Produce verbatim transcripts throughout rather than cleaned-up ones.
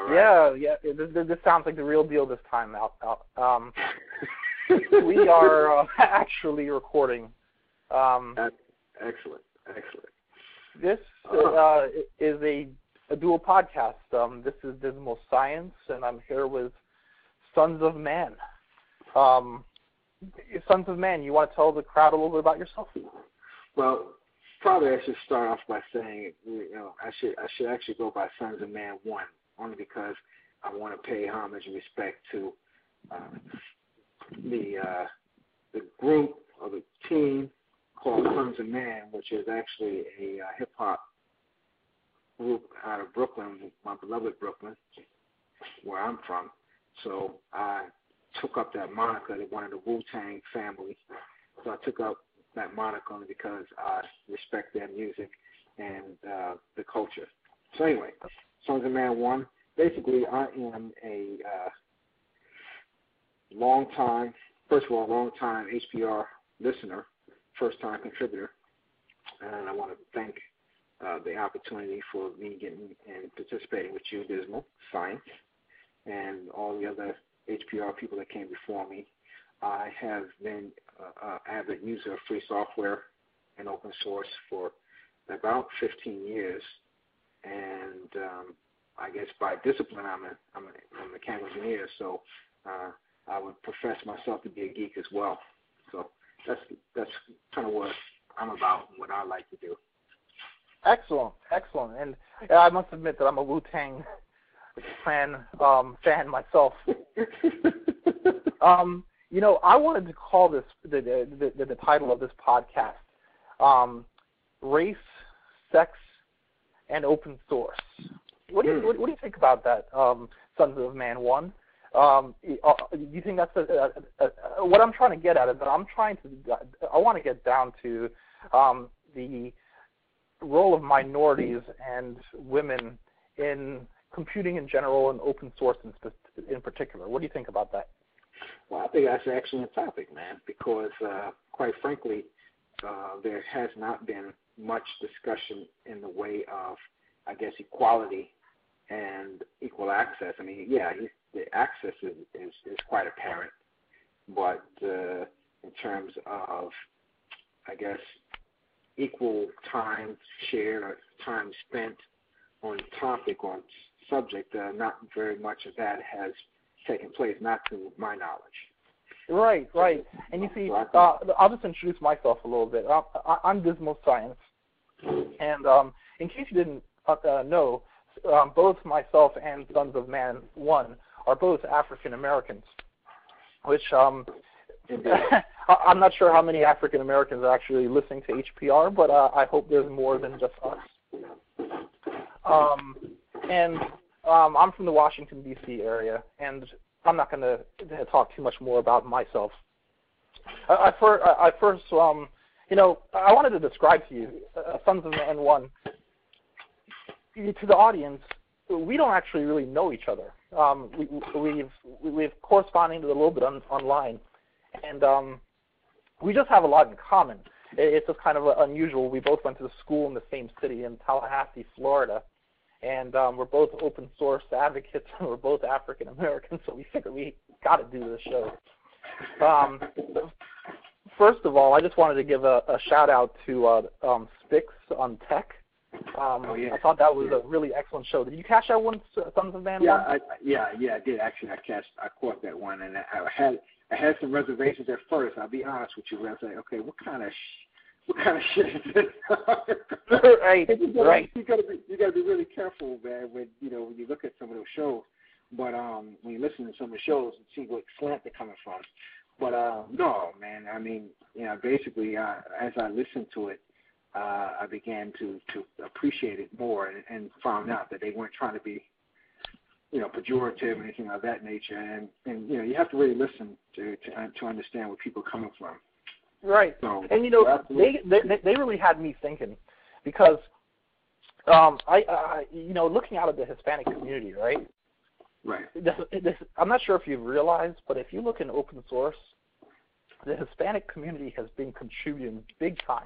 Yeah, yeah. This, this sounds like the real deal this time, Al. Al. Um, we are uh, actually recording. Um, excellent, excellent. This uh, is a, a dual podcast. Um, this is Dismal Science, and I'm here with Sons of Man. Um, Sons of Man, you want to tell the crowd a little bit about yourself? Well, probably I should start off by saying, you know, I should I should actually go by Sons of Man one, only because I want to pay homage and respect to uh, the uh, the group or the team called Sons of Man, which is actually a uh, hip hop group out of Brooklyn, my beloved Brooklyn, where I'm from. So I took up that moniker. They wanted the Wu-Tang family, so I took up that moniker only because I respect their music and uh, the culture. So anyway, Sons of Man one. Basically, I am a uh, long time, first of all, long time H P R listener, first time contributor, and I want to thank uh, the opportunity for me getting and participating with you, Dismal Science, and all the other H P R people that came before me. I have been an avid user of free software and open source for about fifteen years, and um, I guess by discipline, I'm a, I'm a, I'm a mechanical engineer, so uh, I would profess myself to be a geek as well. So that's that's kind of what I'm about and what I like to do. Excellent, excellent. And uh, I must admit that I'm a Wu-Tang fan, um, fan myself. um, you know, I wanted to call this the the, the, the title of this podcast, um, "Race, Sex, and Open Source." What do you what, what do you think about that, um, Sons of Man one? Um, uh, do you think that's a, a, a, a, what I'm trying to get at? Is that I'm trying to I want to get down to um, the role of minorities and women in computing in general and open source in, in particular. What do you think about that? Well, I think that's an excellent topic, man, because uh, quite frankly, uh, there has not been much discussion in the way of, I guess, equality and equal access. I mean, yeah, the access is, is, is quite apparent, but uh, in terms of, I guess, equal time shared or time spent on topic, on subject, uh, not very much of that has taken place, not to my knowledge. Right, right. And you see, uh, I'll just introduce myself a little bit. I, I'm Dismal Science, and um, in case you didn't uh, know, um, both myself and Sons of Man one are both African Americans, which um, I'm not sure how many African Americans are actually listening to H P R, but uh, I hope there's more than just us. Um, and um, I'm from the Washington, D C area, and I'm not going to talk too much more about myself. I, I, fir- I first, um, you know, I wanted to describe to you, uh, Sons of Man one, to the audience, we don't actually really know each other. Um, we, we've, we've corresponded a little bit on, online, and um, we just have a lot in common. It's just kind of unusual. We both went to school in the same city in Tallahassee, Florida, and um, we're both open source advocates, and we're both African Americans, so we figured we got to do this show. Um, first of all, I just wanted to give a, a shout out to uh, um, Spix on Tech. Um, oh, yeah. I thought that was yeah. a really excellent show. Did you catch that one, Sons of Man? Yeah, one? I, yeah, yeah, I did actually. I catch, I caught that one, and I, I had, I had some reservations at first. I'll be honest with you. I was like, okay, what kind of, sh- what kind of shit is this? right, you gotta, right. You gotta be, you gotta be really careful, man, when you know when you look at some of those shows. But um, when you listen to some of the shows and see what slant they're coming from. But uh, no, man. I mean, you know, basically, uh, as I listened to it, uh, I began to, to appreciate it more, and, and found out that they weren't trying to be, you know, pejorative or anything of that nature. And, and you know, you have to really listen to to, to understand where people are coming from. Right. So, and you know, so they, they they really had me thinking, because um, I, I you know, looking out at the Hispanic community, right? Right. This, this, I'm not sure if you've realized, but if you look in open source, the Hispanic community has been contributing big time.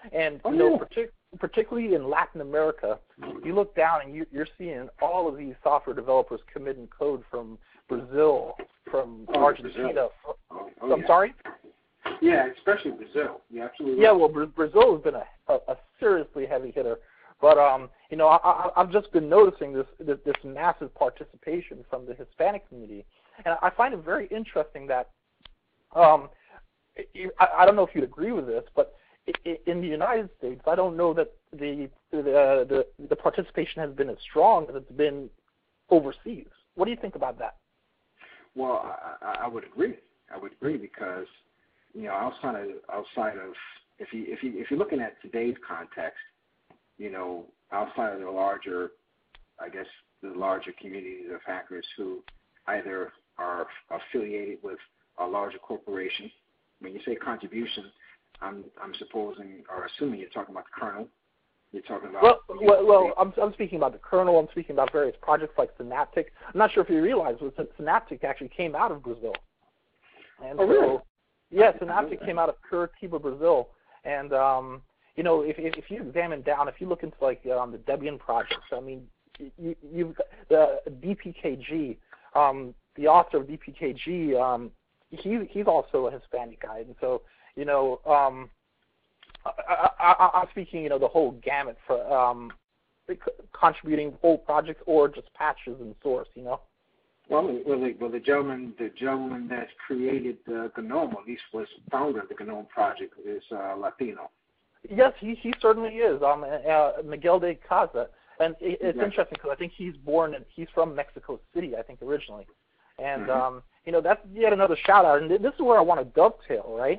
And oh, you know, yeah. partic- particularly in Latin America, you look down and you, you're seeing all of these software developers committing code from Brazil, from oh, Argentina. Brazil. From, Oh, oh, I'm yeah. sorry? Yeah, especially Brazil. Yeah, absolutely. Yeah, right. well, Bra- Brazil has been a, a, a seriously heavy hitter. But, um, you know, I, I, I've just been noticing this, this this massive participation from the Hispanic community. And I find it very interesting that, um, I, I don't know if you'd agree with this, but in the United States, I don't know that the the, the the participation has been as strong as it's been overseas. What do you think about that? Well, I, I would agree. I would agree because, you know, outside of outside of if you if you if you're looking at today's context, you know, outside of the larger, I guess the larger communities of hackers who either are affiliated with a larger corporation. When you say contribution, I'm I'm supposing or assuming you're talking about the kernel. You're talking about well, well, well I'm I'm speaking about the kernel. I'm speaking about various projects like Synaptic. I'm not sure if you realize, but Synaptic actually came out of Brazil. And oh, really? So, yeah, Synaptic came out of Curitiba, Brazil. And um, you know, if, if if you examine down, if you look into like um, the Debian projects, I mean, you, you've got the D P K G, um, the author of D P K G. Um, he he's also a Hispanic guy, and so you know, um, I, I, I'm speaking, you know, the whole gamut for um, contributing whole projects or just patches and source, you know. Well, well, the, well, the gentleman, the gentleman that's created the GNOME, at least was founder of the GNOME project, is uh, Latino. Yes, he he certainly is. Um, uh, Miguel de Casa, and it, it's Yes. interesting because I think he's born and he's from Mexico City, I think originally, and Mm-hmm. um, you know, that's yet another shout out. And this is where I want to dovetail, right?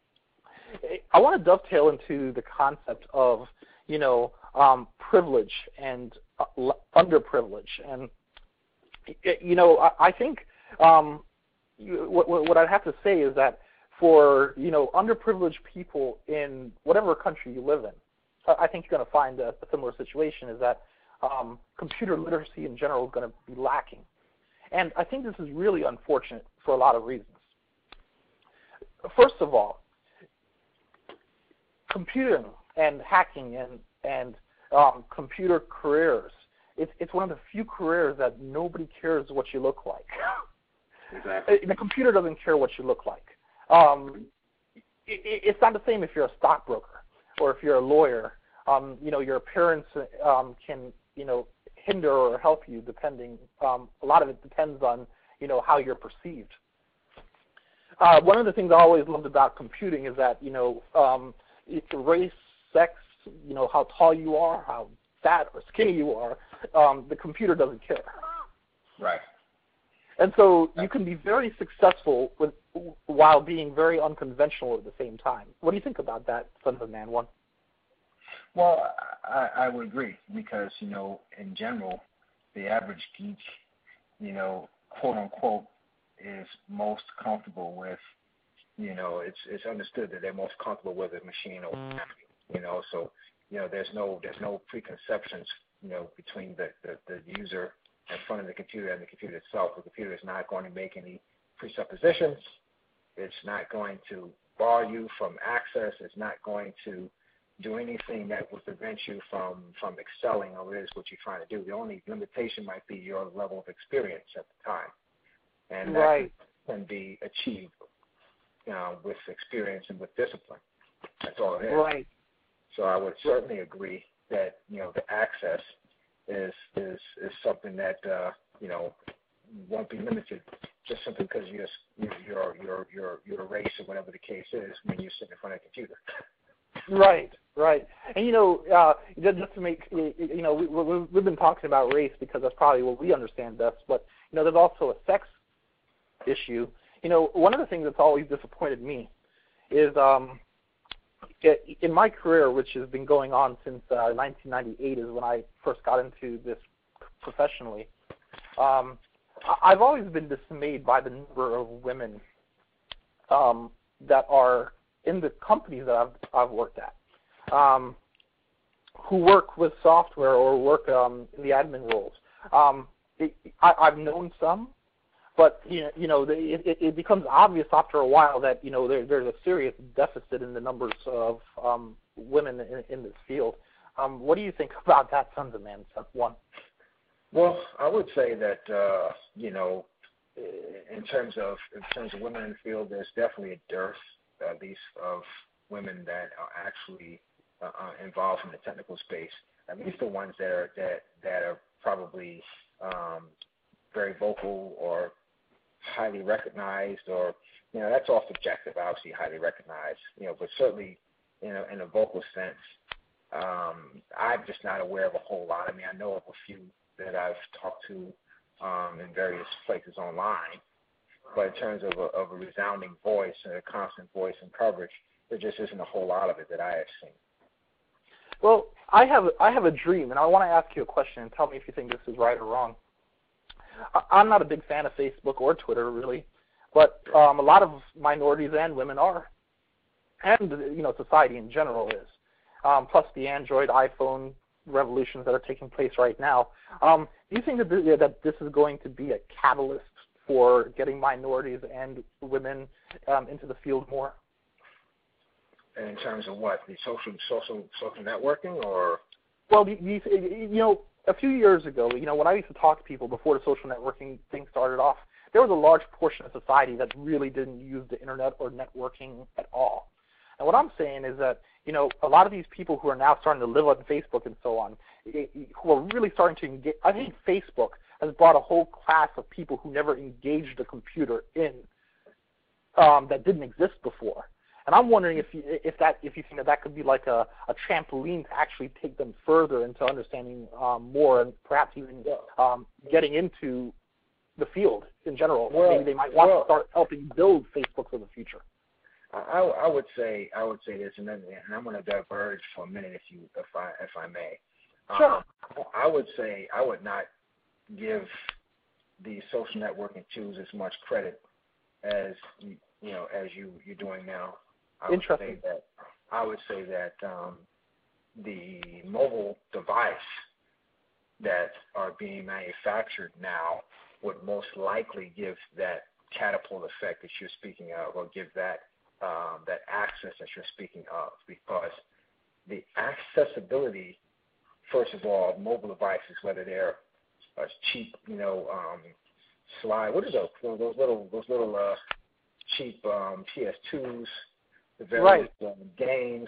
I want to dovetail into the concept of, you know, um, privilege and uh, underprivilege. And, you know, I, I think um, you, what, what I'd have to say is that for, you know, underprivileged people in whatever country you live in, I think you're going to find a, a similar situation is that um, computer literacy in general is going to be lacking. And I think this is really unfortunate for a lot of reasons. First of all, computing and hacking and and um, computer careers. It's it's one of the few careers that nobody cares what you look like. Exactly. The computer doesn't care what you look like. Um, it, it's not the same if you're a stockbroker or if you're a lawyer. Um, you know, your appearance um, can you know hinder or help you depending. Um, a lot of it depends on you know how you're perceived. Uh, one of the things I always loved about computing is that you know. Um, race, sex, you know, how tall you are, how fat or skinny you are, um, the computer doesn't care. Right. And so you can be very successful with, while being very unconventional at the same time. What do you think about that, Sons of Man One? Well, I, I would agree because, you know, in general, the average geek, you know, quote unquote, is most comfortable with, you know, it's it's understood that they're most comfortable with a machine or, you know, so, you know, there's no there's no preconceptions, you know, between the, the, the user in front of the computer and the computer itself. The computer is not going to make any presuppositions. It's not going to bar you from access. It's not going to do anything that would prevent you from, from excelling or is what you're trying to do. The only limitation might be your level of experience at the time. And that right. can be achieved uh, with experience and with discipline. That's all it is. Right. So I would certainly agree that, you know, the access is is, is something that, uh, you know, won't be limited just simply because you're, you're, you're, you're, you're a race or whatever the case is when you're sitting in front of a computer. Right, right. And, you know, uh, just to make, you know, we, we've been talking about race because that's probably what we understand best, but, you know, there's also a sex issue. You know, one of the things that's always disappointed me is um, in my career, which has been going on since uh, nineteen ninety-eight is when I first got into this professionally, um, I've always been dismayed by the number of women um, that are in the companies that I've, I've worked at, um, who work with software or work um, in the admin roles. Um, it, I, I've known some, but you know, you know, the, it, it becomes obvious after a while that you know there, there's a serious deficit in the numbers of um, women in, in this field. Um, what do you think about that, Sons of Man? One. Well, I would say that uh, you know, in terms of in terms of women in the field, there's definitely a dearth, at least, of women that are actually uh, involved in the technical space. At least the ones that are that that are probably um, very vocal or highly recognized, or you know, that's all subjective. Obviously, highly recognized, you know, but certainly, you know, in a vocal sense, um, I'm just not aware of a whole lot. I mean, I know of a few that I've talked to um, in various places online, but in terms of a, of a resounding voice and a constant voice and coverage, there just isn't a whole lot of it that I have seen. Well, I have I have a dream, and I want to ask you a question and tell me if you think this is right or wrong. I'm not a big fan of Facebook or Twitter, really, but um, a lot of minorities and women are, and you know, society in general is. Um, plus the Android, iPhone revolutions that are taking place right now. Um, do you think that this, that this is going to be a catalyst for getting minorities and women um, into the field more? In terms of what, the social social social networking, or? Well, you, you, you know, a few years ago, you know, when I used to talk to people before the social networking thing started off, there was a large portion of society that really didn't use the internet or networking at all. And what I'm saying is that, you know, a lot of these people who are now starting to live on Facebook and so on, who are really starting to engage, I think Facebook has brought a whole class of people who never engaged a computer in um, that didn't exist before. And I'm wondering if you, if that if you think that that could be like a, a trampoline to actually take them further into understanding um, more and perhaps even um, getting into the field in general. Well, Maybe they might want well, to start helping build Facebook for the future. I, I would say I would say this, and then and I'm going to diverge for a minute, if you if I if I may. Sure. Um, I would say I would not give the social networking tools as much credit as you know as you you're doing now. I would Interesting. say that I would say that um, the mobile device that are being manufactured now would most likely give that catapult effect that you're speaking of, or give that um, that access that you're speaking of, because the accessibility, first of all, of mobile devices, whether they're uh, cheap, you know, um, slide, what are those? Those little, those little uh, cheap um, P S twos, the various right. um, games,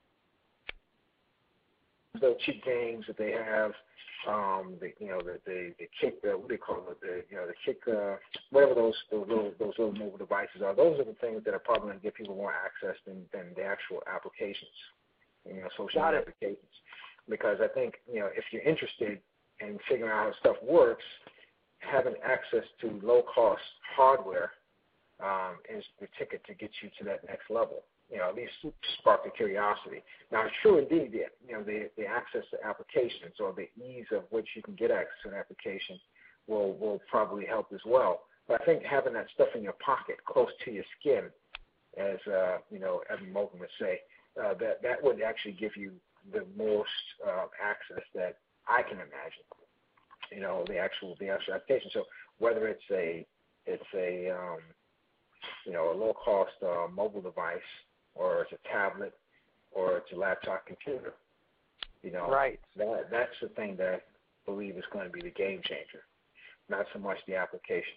the cheap games that they have. Um, the you know the the, the kick uh, what do you call it the you know the kick uh, whatever those those little those little mobile devices are. Those are the things that are probably going to give people more access than, than the actual applications, you know, social media applications. Because I think you know if you're interested in figuring out how stuff works, having access to low cost hardware um, is the ticket to get you to that next level. You know, at least spark the curiosity. Now, it's true indeed that, you know, the, the access to applications, or the ease of which you can get access to an application will, will probably help as well. But I think having that stuff in your pocket, close to your skin, as, uh, you know, Evan Moulton would say, uh, that, that would actually give you the most uh, access that I can imagine, you know, the actual, the actual application. So whether it's a, it's a, um, you know, a low-cost uh, mobile device, or it's a tablet, or it's a laptop computer. You know, right. that that's the thing that I believe is going to be the game changer, not so much the application.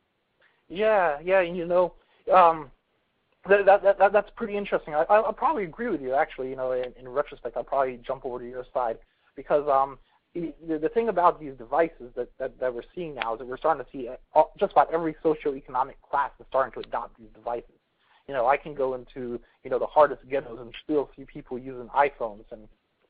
Yeah, yeah, you know, um, that, that that that's pretty interesting. I I'll probably agree with you, actually. You know, in, in retrospect, I'll probably jump over to your side, because um, the, the thing about these devices that, that, that we're seeing now is that we're starting to see uh, just about every socioeconomic class is starting to adopt these devices. You know, I can go into, you know, the hardest ghettos and still see people using iPhones, and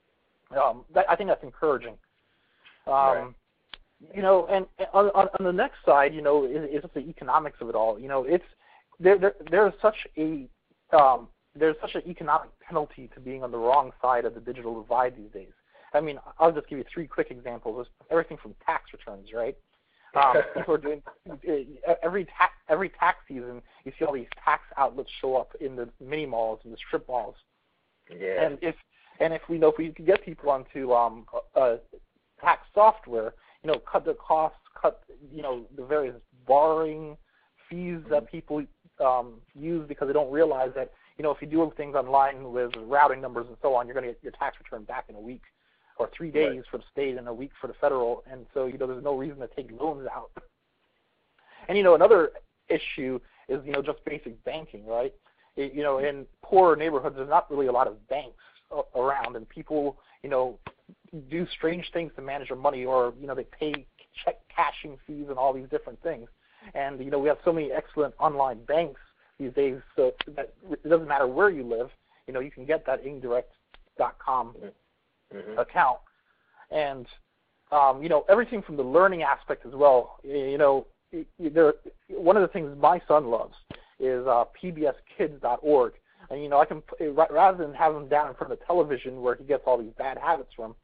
um, that, I think that's encouraging. Um, right. You know, and, and on, on the next side, you know, is, is the economics of it all. You know, it's there. there there's such a um, there's such an economic penalty to being on the wrong side of the digital divide these days. I mean, I'll just give you three quick examples. Everything from tax returns, right? Um, people are doing every tax every tax season. You see all these tax outlets show up in the mini malls and the strip malls. Yeah. And if and if we know if we could get people onto um, uh, tax software, you know, cut the costs, cut, you know, the various borrowing fees that people um, use because they don't realize that, you know, if you do things online with routing numbers and so on, you're going to get your tax return back in a week or three days right. for the state and a week for the federal. And so, you know, there's no reason to take loans out. And, you know, another issue is, you know, just basic banking, right? It, you know, in poorer neighborhoods, there's not really a lot of banks around, and people, you know, do strange things to manage their money, or, you know, they pay check cashing fees and all these different things. And, you know, we have so many excellent online banks these days, so that it doesn't matter where you live, you know, you can get that indirect dot com mm-hmm. account. And, um, you know, everything from the learning aspect as well, you know, there, one of the things my son loves is uh, P B S kids dot org. And, you know, I can, rather than have him down in front of the television where he gets all these bad habits from,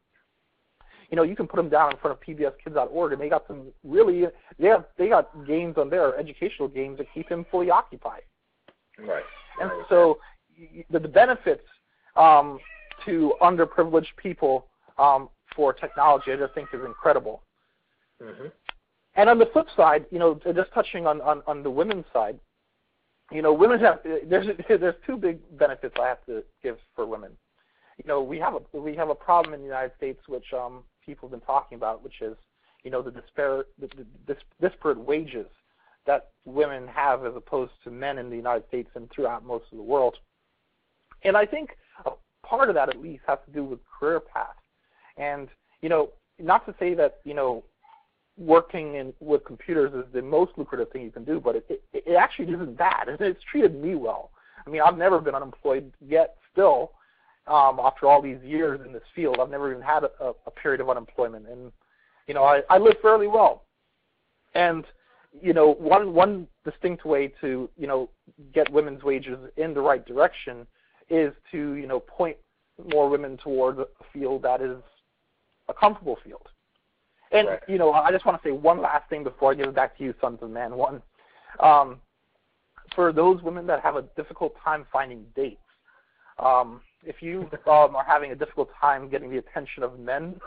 you know, you can put him down in front of P B S kids dot org, and they got some really, they have, they got games on there, educational games that keep him fully occupied. Right. And right. so the, the benefits um, to underprivileged people um, for technology, I just think is incredible. Mm-hmm. And on the flip side, you know, just touching on, on, on the women's side, you know, women have, there's, there's two big benefits I have to give for women. You know, we have a, we have a problem in the United States, which um, people have been talking about, which is, you know, the, disparate, the, the disparate wages that women have as opposed to men in the United States and throughout most of the world. And I think a part of that at least has to do with career path. And, you know, not to say that, you know, working in, with computers is the most lucrative thing you can do, but it, it, it actually isn't bad. It's treated me well. I mean, I've never been unemployed yet still um, after all these years in this field. I've never even had a, a period of unemployment. And, you know, I, I live fairly well. And, you know, one one distinct way to, you know, get women's wages in the right direction is to, you know, point more women towards a field that is a comfortable field. And, right. you know, I just want to say one last thing before I give it back to you, Sons of Man. One, um, for those women that have a difficult time finding dates, um, if you um, are having a difficult time getting the attention of men,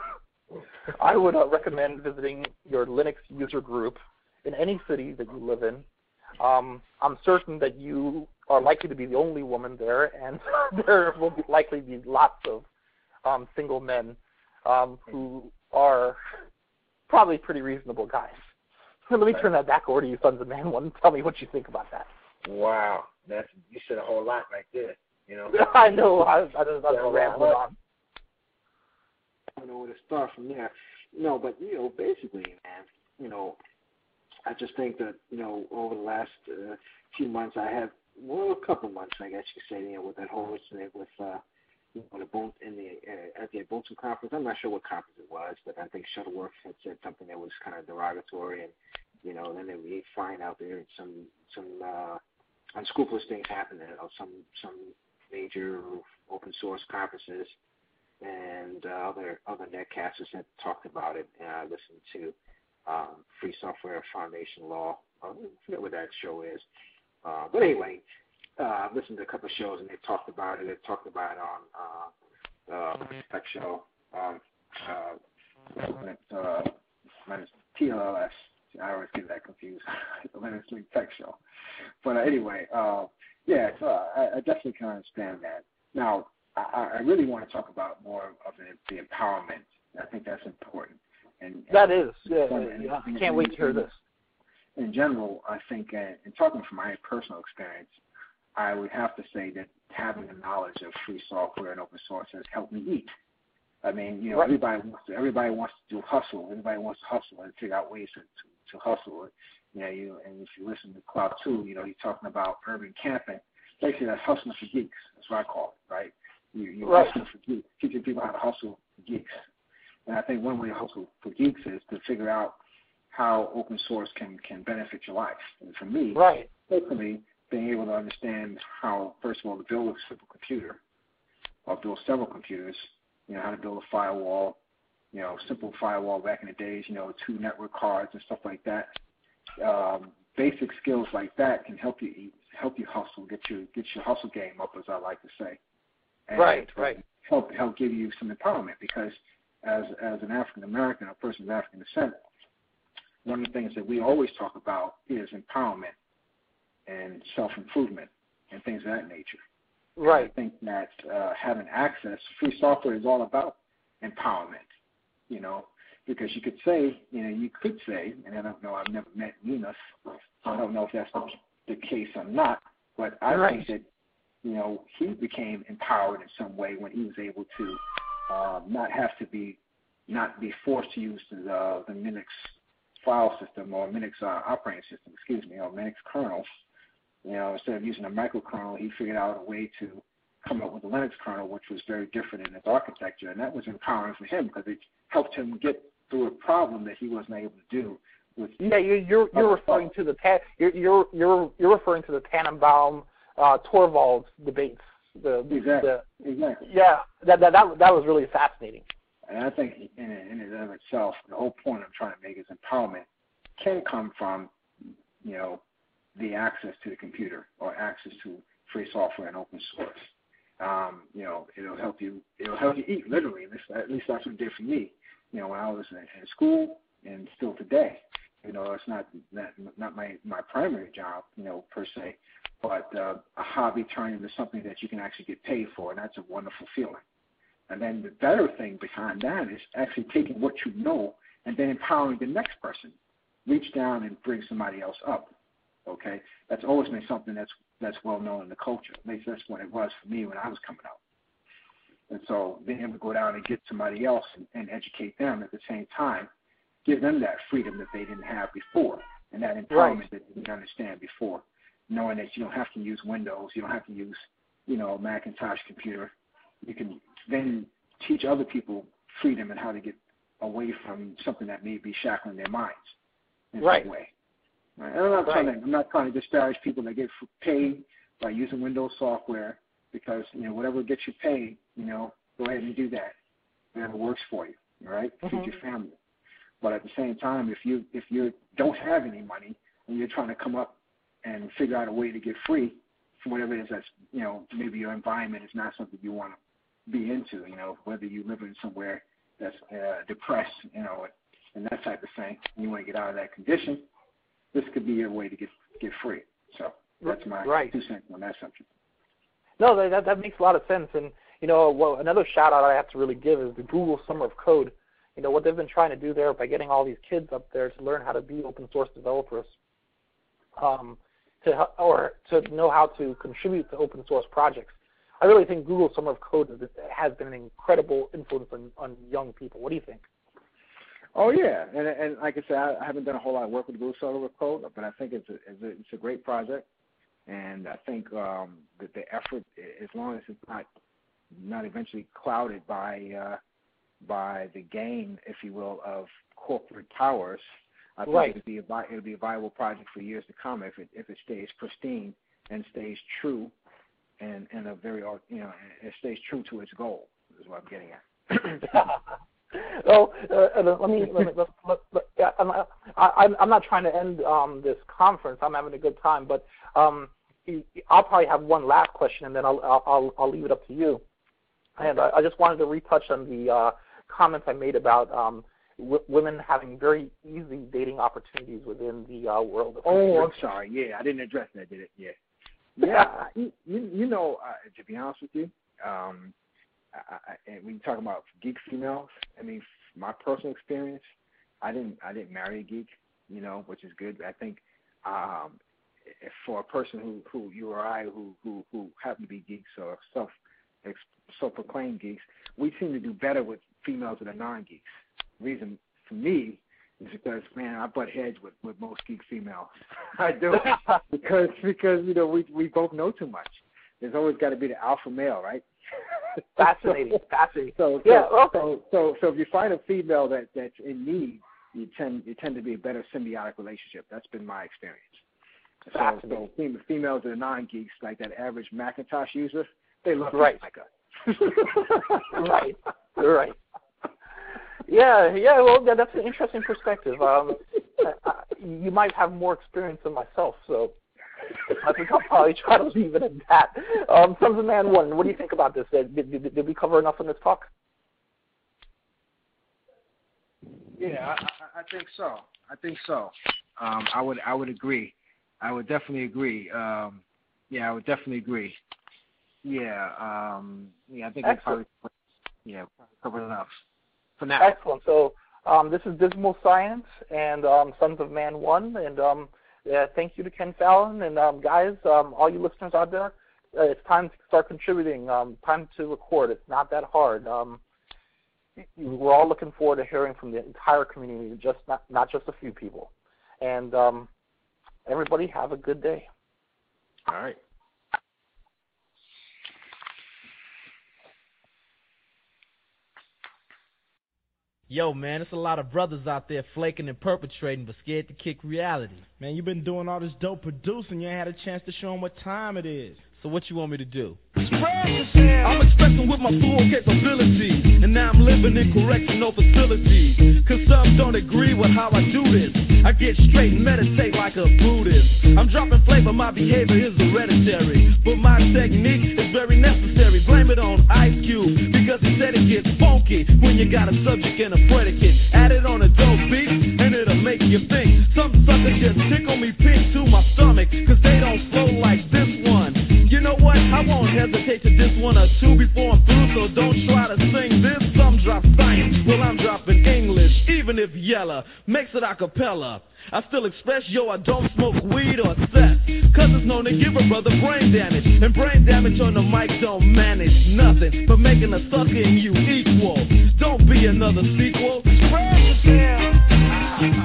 I would uh, recommend visiting your Linux user group in any city that you live in. Um, I'm certain that you are likely to be the only woman there, and there will be likely be lots of um, single men um, who are probably pretty reasonable guys. So let me turn that back over to you, Sons of Man. One, tell me what you think about that. Wow, that's you said a whole lot right there. You know. I know. I, I just, I just rambled on. I don't know where to start from there. No, but you know, basically, man, you know, I just think that you know, over the last uh, few months, I have well, a couple months, I guess you could say, you know, with that whole incident with. Uh, On the in the uh, at the Ubuntu conference, I'm not sure what conference it was, but I think Shuttleworth had said something that was kind of derogatory, and you know, then we find out there some some uh, unscrupulous things happening at some some major open source conferences, and uh, other other netcasters had talked about it. And I listened to um, Free Software Foundation Law. I forget what that show is, uh, but anyway. Uh, I've listened to a couple of shows, and they've talked about it. They've talked about it on uh, uh, Tech Show, um, uh, uh, T L L S. I always get that confused. The Linux League Tech Show. But uh, anyway, uh, yeah, so I, I definitely can understand that. Now, I, I really want to talk about more of the, the empowerment. I think that's important. And, and that is. Yeah, yeah. I can't wait to hear this. In general, I think, uh, in talking from my personal experience, I would have to say that having the knowledge of free software and open source has helped me eat. I mean, you know, right. everybody wants to everybody wants to do hustle. Everybody wants to hustle and figure out ways to, to, to hustle. You know, you and if you listen to Cloud Two, you know, he's talking about urban camping. Basically, that's hustling for geeks. That's what I call it, right? You you right. hustling for geeks, teaching people how to hustle for geeks. And I think one way to hustle for geeks is to figure out how open source can can benefit your life. And for me, right, personally, being able to understand how, first of all, to build a simple computer or build several computers, you know, how to build a firewall, you know, simple firewall back in the days, you know, two network cards and stuff like that. Um, basic skills like that can help you eat, help you hustle, get your get your hustle game up, as I like to say. And right, right. Help help give you some empowerment, because as as an African American, a person of African descent, one of the things that we always talk about is empowerment and self-improvement and things of that nature. Right. And I think that uh, having access, free software is all about empowerment, you know, because you could say, you know, you could say, and I don't know, I've never met Enos, so I don't know if that's the, the case or not, but I right. think that, you know, he became empowered in some way when he was able to uh, not have to be, not be forced to use the, the Linux file system or Linux uh, operating system, excuse me, or Linux kernel. You know, instead of using a microkernel, he figured out a way to come up with a Linux kernel, which was very different in its architecture, and that was empowering for him because it helped him get through a problem that he wasn't able to do. With yeah, you're you're, you're referring to the ta- you're you're you're you're referring to the Tannenbaum uh, Torvalds debates. The, exactly. The, exactly. Yeah, that that that that was really fascinating. And I think in in and of itself, the whole point I'm trying to make is empowerment can come from, you know, the access to the computer or access to free software and open source. Um, you know, it'll help you. It'll help you eat literally. At least, at least that's what it did for me. You know, when I was in, in school and still today. You know, it's not not, not my, my primary job, you know, per se, but uh, a hobby turned into something that you can actually get paid for, and that's a wonderful feeling. And then the better thing behind that is actually taking what you know and then empowering the next person. Reach down and bring somebody else up. Okay, that's always been something that's that's well known in the culture. At least that's what it was for me when I was coming out. And so being able to go down and get somebody else and, and educate them at the same time, give them that freedom that they didn't have before, and that empowerment right. that they didn't understand before, knowing that you don't have to use Windows, you don't have to use, you know, a Macintosh computer. You can then teach other people freedom and how to get away from something that may be shackling their minds in right. some way. Right. And I'm not right. trying to I'm not trying to disparage people that get paid by using Windows software because, you know, whatever gets you paid, you know, go ahead and do that. Whatever works for you, all right? Mm-hmm. Feed your family. But at the same time, if you if you don't have any money and you're trying to come up and figure out a way to get free from whatever it is that's, you know, maybe your environment is not something you want to be into, you know, whether you live in somewhere that's uh, depressed, you know, and that type of thing, and you want to get out of that condition, this could be your way to get get free. So that's my right. two cents on that subject. No, that that makes a lot of sense. And, you know, well, another shout out I have to really give is the Google Summer of Code. You know, what they've been trying to do there by getting all these kids up there to learn how to be open source developers, um, to or to know how to contribute to open source projects. I really think Google Summer of Code has been an incredible influence on, on young people. What do you think? Oh yeah, and and like I said, I haven't done a whole lot of work with Google Summer of Code, but I think it's a, it's a it's a great project, and I think um, that the effort, as long as it's not not eventually clouded by uh, by the gain, if you will, of corporate powers, I think right. it'll be a it'll be a viable project for years to come if it if it stays pristine and stays true, and and a very you know it stays true to its goal is what I'm getting at. Oh, uh, let me. Let me let, let, let, yeah, I'm, I, I'm not trying to end um, this conference. I'm having a good time, but um, I'll probably have one last question, and then I'll I'll I'll leave it up to you. And I, I just wanted to retouch on the uh, comments I made about um, w- women having very easy dating opportunities within the uh, world. Of oh, I'm sorry. Yeah, I didn't address that, did it? Yeah. Yeah. you, you know, uh, to be honest with you. Um, I, I, and when you talk about geek females, I mean, my personal experience, I didn't, I didn't marry a geek, you know, which is good. I think um, if for a person who, who you or I, who, who, who happen to be geeks or self, self-proclaimed geeks, we seem to do better with females that are non-geeks. The reason for me is because, man, I butt heads with, with most geek females. I do because because you know we we both know too much. There's always got to be the alpha male, right? Fascinating, fascinating. So, so, yeah, okay. so, so, so if you find a female that, that's in need, you tend you tend to be a better symbiotic relationship. That's been my experience. So, so females that are non-geeks, like that average Macintosh user, they love right. like us. right, right. Yeah, yeah. Well, yeah, that's an interesting perspective. Um, I, you might have more experience than myself, so. I think I'll probably try to leave it at that. Um, Sons of Man one, what do you think about this? Did, did, did we cover enough in this talk? Yeah, I, I think so. I think so. Um, I would I would agree. I would definitely agree. Um, yeah, I would definitely agree. Yeah, um, yeah, I think we probably yeah covered enough for now. Excellent. So um, this is Dismal Science and um, Sons of Man One, and um, yeah, thank you to Ken Fallon and um, guys, um, all you listeners out there. Uh, it's time to start contributing. Um, time to record. It's not that hard. Um, we're all looking forward to hearing from the entire community, just not not just a few people. And um, everybody have a good day. All right. Yo, man, it's a lot of brothers out there flaking and perpetrating but scared to kick reality. Man, you've been doing all this dope producing. You ain't had a chance to show them what time it is. So what you want me to do? I'm expressing with my full capabilities, and now I'm living in correctional facilities. Cause some don't agree with how I do this. I get straight and meditate like a Buddhist. I'm dropping flavor, my behavior is hereditary, but my technique is very necessary. Blame it on Ice Cube, because he said it gets funky when you got a subject and a predicate. Add it on a dope beat, and it'll make you think. Some suckers just tickle me pink to my stomach, cause they don't flow like this one. You know what? I won't hesitate to diss one or two before I'm through, so don't try to sing this. Some drop science, well I'm dropping English, even if Yella makes it a cappella. I still express, yo, I don't smoke weed or sex, cause it's known to give a brother brain damage, and brain damage on the mic don't manage nothing but making a sucker in you equal. Don't be another sequel. Spread yourself.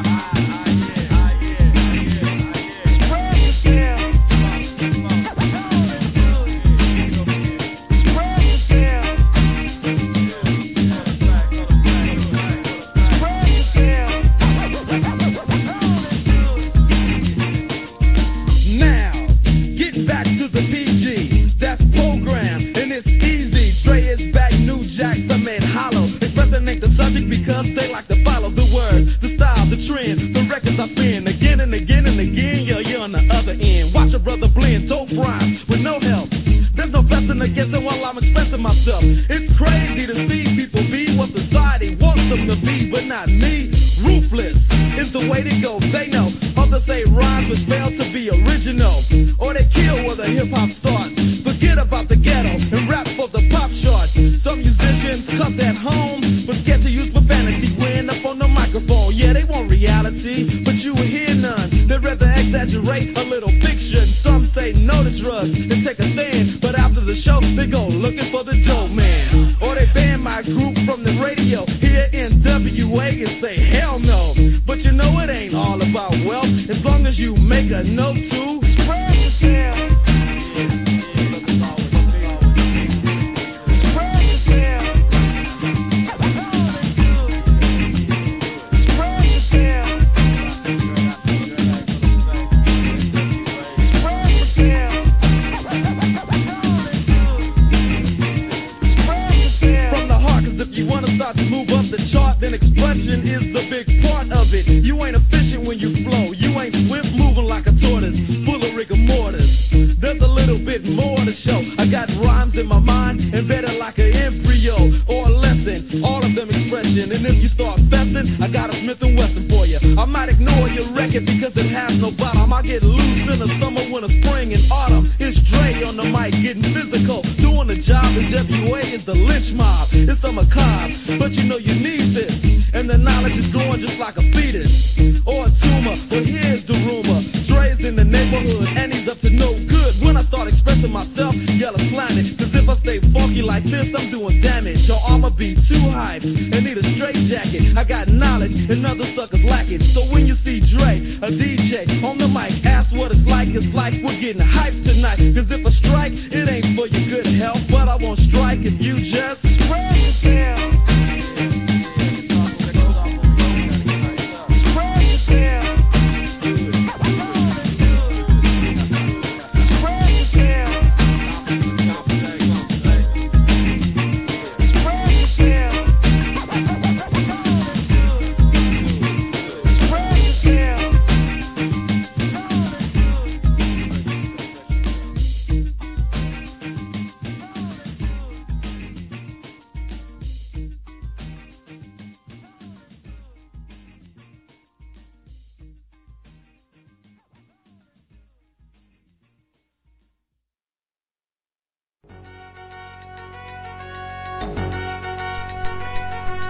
Because they like to follow the words, the style, the trend, the records I spin again and again and again. Yeah, you're on the other end. Watch a brother blend dope rhymes with no help. There's no blessing against it while I'm expressing myself. It's crazy to see people be what society wants them to be, but not me. Ruthless is the way to go. They know. Others say rhymes which fail to be original, or they kill where the hip hop starts. Forget about the ghetto and rap for the pop charts. Some musicians cuss at home, but scared to use profanity when up on the microphone. Yeah, they want reality, but you will hear none. They'd rather exaggerate a little fiction. Some say no to drugs and take a stand, but after the show, they go looking for the dope man. Or they ban my group from the radio here in W A and say hell no. But you know it ain't all about wealth, as long as you make a note to spread yourself. To move up the chart, then expression is the big part of it. You ain't efficient when you flow, you ain't swift moving like a tortoise, full of rigor mortis. There's a little bit more to show. I got rhymes in my mind, embedded like an embryo or a lesson, all of them expression. And if you start fessing, I got a Smith and Wesson for you. I might ignore your record because it has no bottom. I get loose in the summer, winter, spring, and autumn. It's Dre on the mic, getting physical, doing the job. And W A is the lynch mob. It's a macabre, but you know you need this, and the knowledge is growing just like a fetus or a tumor. But here's the rumor: Dre's in the neighborhood and he's up to no good. When I start expressing myself, yellow planet, cause if I stay funky like this, I'm doing damage. Your armor be too hype and need a straight jacket. I got knowledge and other suckers lack it. So when you see Dre, a D J on the mic, ask what it's like. It's like we're getting hyped tonight. Cause if I strike, it ain't for your good health, but I won't strike if you just spread yourself.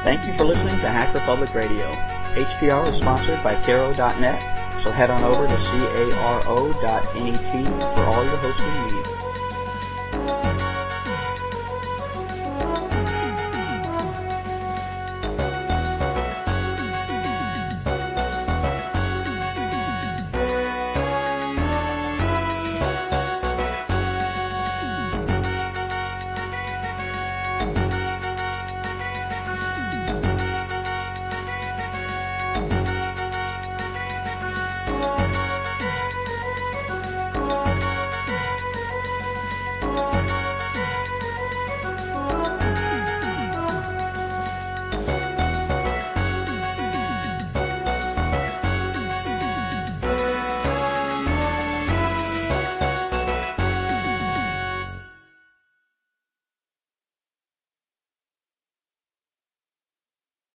Thank you for listening to Hacker Public Radio. H P R is sponsored by Caro dot net, so head on over to caro dot net for all your hosting needs.